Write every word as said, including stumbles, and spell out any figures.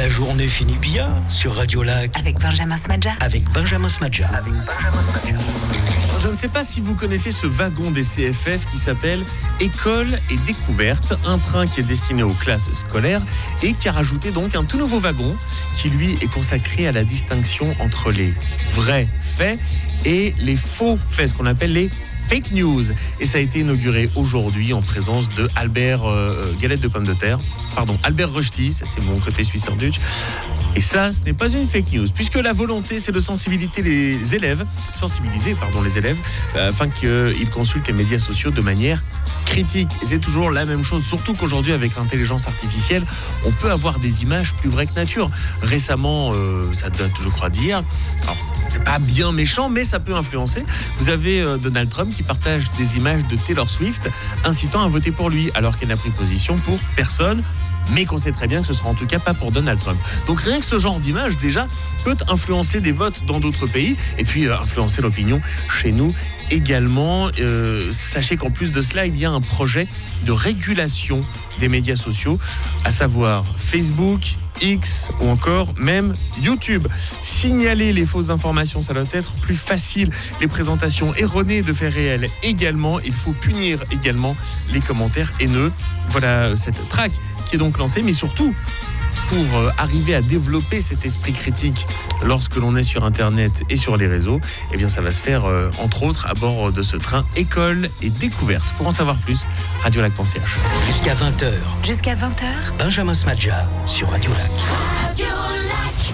La journée finit bien sur Radio Lac. Avec Benjamin Smadja. Avec Benjamin Smadja. Avec Benjamin Smadja. Je ne sais pas si vous connaissez ce wagon des C F F qui s'appelle École et Découverte, un train qui est destiné aux classes scolaires et qui a rajouté donc un tout nouveau wagon qui lui est consacré à la distinction entre les vrais faits et les faux faits, ce qu'on appelle les fake news. Et ça a été inauguré aujourd'hui en présence de Albert euh, Galette de Pommes de Terre, pardon, Albert Rochety, ça c'est mon côté Suisse Sandwich. Et ça, ce n'est pas une fake news, puisque la volonté, c'est de sensibiliser les élèves, sensibiliser, pardon, les élèves, euh, afin qu'ils consultent les médias sociaux de manière critique. Et c'est toujours la même chose, surtout qu'aujourd'hui, avec l'intelligence artificielle, on peut avoir des images plus vraies que nature. Récemment, euh, ça date, je crois, d'hier. Alors, c'est pas bien méchant, mais ça peut influencer. Vous avez euh, Donald Trump qui partage des images de Taylor Swift, incitant à voter pour lui, alors qu'elle n'a pris position pour personne, mais qu'on sait très bien que ce sera en tout cas pas pour Donald Trump. Donc rien que ce genre d'image, déjà, peut influencer des votes dans d'autres pays, et puis euh, influencer l'opinion chez nous également. Euh, sachez qu'en plus de cela, il y a un projet de régulation des médias sociaux, à savoir Facebook, X ou encore même YouTube. Signaler les fausses informations, ça doit être plus facile. Les présentations erronées de faits réels également. Il faut punir également les commentaires haineux. Voilà cette track qui est donc lancée, mais surtout pour euh, arriver à développer cet esprit critique lorsque l'on est sur Internet et sur les réseaux, eh bien ça va se faire euh, entre autres à bord de ce train École et Découverte. Pour en savoir plus, radio lac point c h. Jusqu'à vingt heures. Jusqu'à vingt heures. Benjamin Smadja sur Radio Lac. Radio